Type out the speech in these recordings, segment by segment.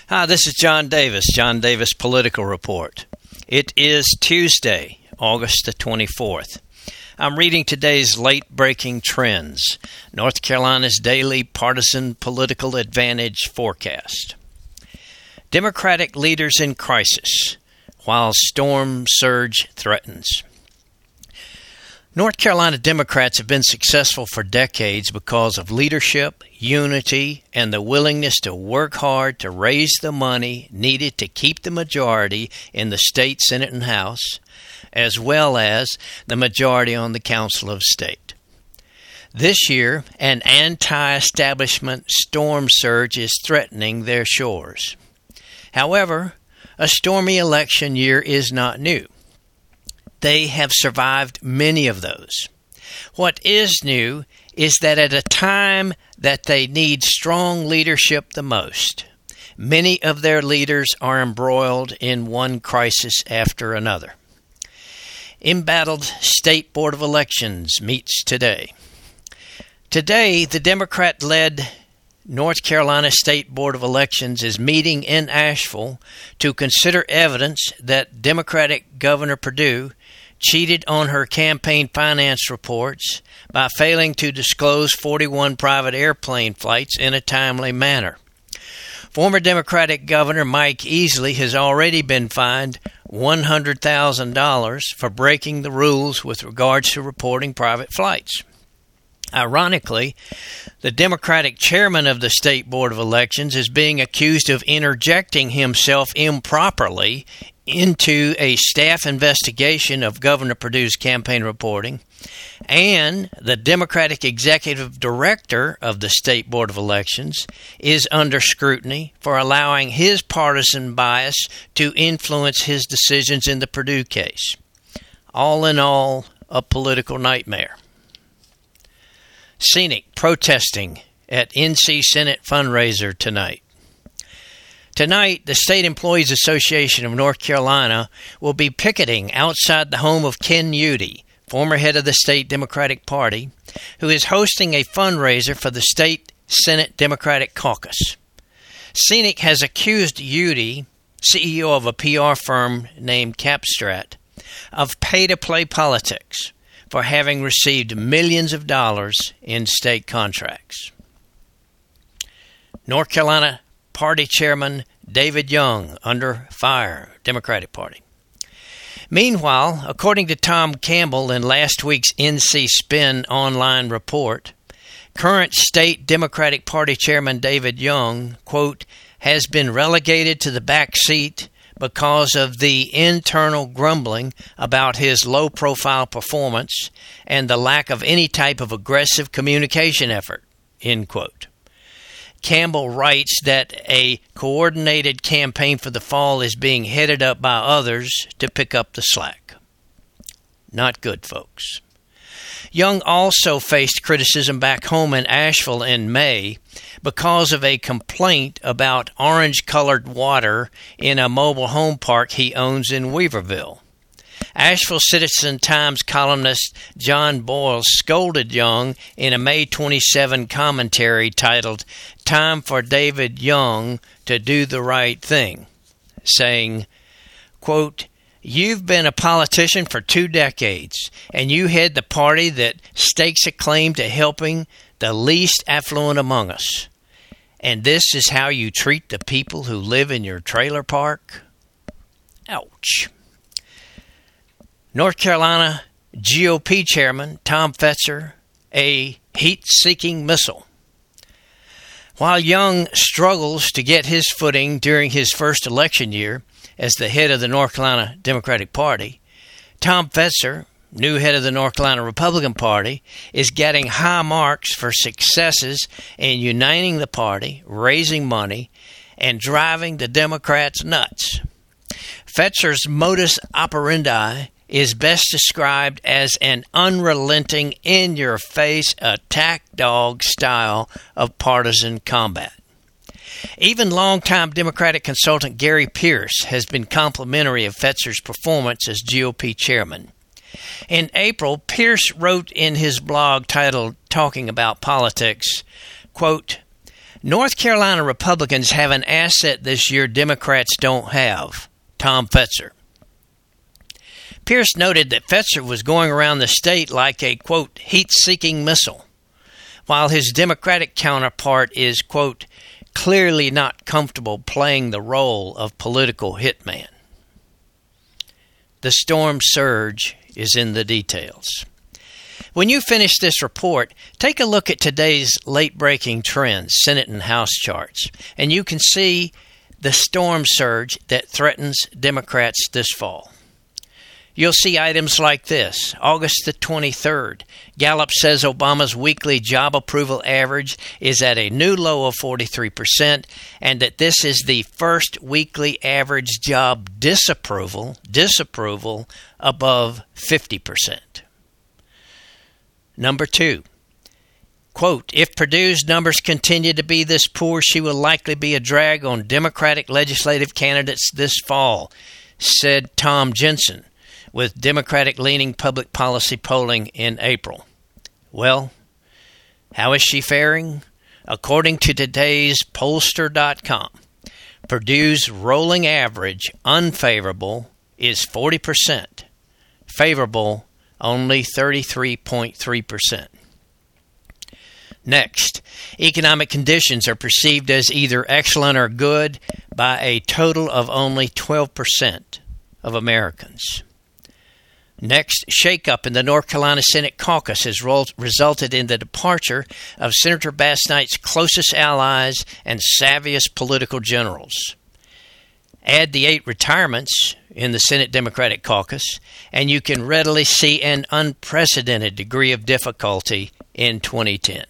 Hi, this is John Davis Political Report. It is Tuesday, August the 24th. I'm reading today's late-breaking trends, North Carolina's daily partisan political advantage forecast. Democratic leaders in crisis, while storm surge threatens. North Carolina Democrats have been successful for decades because of leadership, unity, and the willingness to work hard to raise the money needed to keep the majority in the state Senate and House, as well as the majority on the Council of State. This year, an anti-establishment storm surge is threatening their shores. However, a stormy election year is not new. They have survived many of those. What is new is that at a time that they need strong leadership the most, many of their leaders are embroiled in one crisis after another. Embattled State Board of Elections meets today. Today, the Democrat-led North Carolina State Board of Elections is meeting in Asheville to consider evidence that Democratic Governor Perdue cheated on her campaign finance reports by failing to disclose 41 private airplane flights in a timely manner. Former Democratic Governor Mike Easley has already been fined $100,000 for breaking the rules with regards to reporting private flights. Ironically, the Democratic chairman of the State Board of Elections is being accused of interjecting himself improperly into a staff investigation of Governor Perdue's campaign reporting, and the Democratic executive director of the State Board of Elections is under scrutiny for allowing his partisan bias to influence his decisions in the Perdue case. All in all, a political nightmare. Scenic protesting at NC Senate fundraiser tonight. Tonight, the State Employees Association of North Carolina will be picketing outside the home of Ken Udy, former head of the State Democratic Party, who is hosting a fundraiser for the State Senate Democratic Caucus. Scenic has accused Udy, CEO of a PR firm named Capstrat, of pay-to-play politics for having received millions of dollars in state contracts. North Carolina Party Chairman David Young under fire, Democratic Party. Meanwhile, according to Tom Campbell in last week's NC Spin online report, current state Democratic Party Chairman David Young, quote, has been relegated to the back seat because of the internal grumbling about his low-profile performance and the lack of any type of aggressive communication effort, end quote. Campbell writes that a coordinated campaign for the fall is being headed up by others to pick up the slack. Not good, folks. Young also faced criticism back home in Asheville in May because of a complaint about orange-colored water in a mobile home park he owns in Weaverville. Asheville Citizen-Times columnist John Boyle scolded Young in a May 27 commentary titled "Time for David Young to Do the Right Thing," saying, quote, "You've been a politician for 2 decades, and you head the party that stakes a claim to helping the least affluent among us. And this is how you treat the people who live in your trailer park? Ouch." North Carolina GOP Chairman Tom Fetzer, a heat-seeking missile. While Young struggles to get his footing during his first election year as the head of the North Carolina Democratic Party, Tom Fetzer, new head of the North Carolina Republican Party, is getting high marks for successes in uniting the party, raising money, and driving the Democrats nuts. Fetzer's modus operandi is best described as an unrelenting, in-your-face, attack dog style of partisan combat. Even longtime Democratic consultant Gary Pierce has been complimentary of Fetzer's performance as GOP chairman. In April, Pierce wrote in his blog titled Talking About Politics, quote, North Carolina Republicans have an asset this year Democrats don't have: Tom Fetzer. Pierce noted that Fetzer was going around the state like a, quote, heat-seeking missile, while his Democratic counterpart is, quote, clearly not comfortable playing the role of political hitman. The storm surge is in the details. When you finish this report, take a look at today's late-breaking trends, Senate and House charts, and you can see the storm surge that threatens Democrats this fall. You'll see items like this. August the 23rd, Gallup says Obama's weekly job approval average is at a new low of 43%, and that this is the first weekly average job disapproval above 50%. Number 2, quote, if Purdue's numbers continue to be this poor, she will likely be a drag on Democratic legislative candidates this fall, said Tom Jensen with Democratic-leaning public policy polling in April. Well, how is she faring? According to today's pollster.com, Purdue's rolling average unfavorable is 40%, favorable only 33.3%. Next, economic conditions are perceived as either excellent or good by a total of only 12% of Americans. Next, shakeup in the North Carolina Senate caucus has resulted in the departure of Senator Bass Knight's closest allies and savviest political generals. Add the 8 retirements in the Senate Democratic caucus, and you can readily see an unprecedented degree of difficulty in 2010.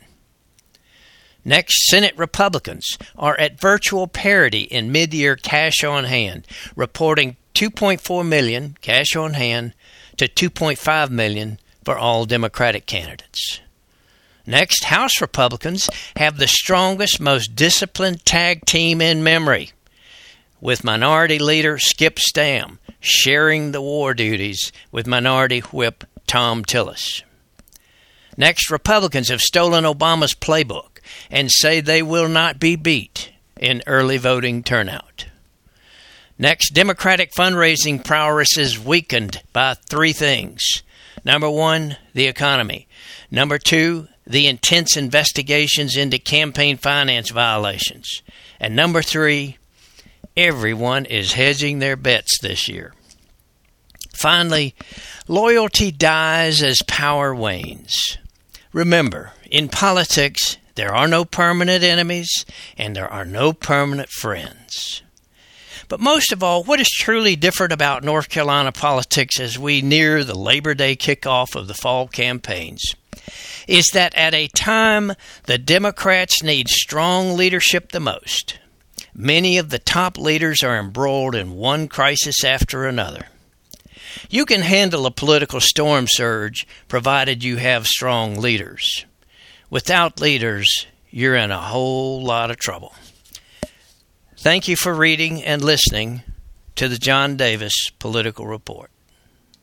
Next, Senate Republicans are at virtual parity in mid-year cash on hand, reporting $2.4 million cash on hand to $2.5 million for all Democratic candidates. Next, House Republicans have the strongest, most disciplined tag team in memory, with Minority Leader Skip Stam sharing the war duties with Minority Whip Tom Tillis. Next, Republicans have stolen Obama's playbook and say they will not be beat in early voting turnout. Next, Democratic fundraising prowess is weakened by 3 things. Number 1, the economy. Number 2, the intense investigations into campaign finance violations. And number 3, everyone is hedging their bets this year. Finally, loyalty dies as power wanes. Remember, in politics, there are no permanent enemies and there are no permanent friends. But most of all, what is truly different about North Carolina politics as we near the Labor Day kickoff of the fall campaigns is that at a time the Democrats need strong leadership the most, many of the top leaders are embroiled in one crisis after another. You can handle a political storm surge provided you have strong leaders. Without leaders, you're in a whole lot of trouble. Thank you for reading and listening to the John Davis Political Report.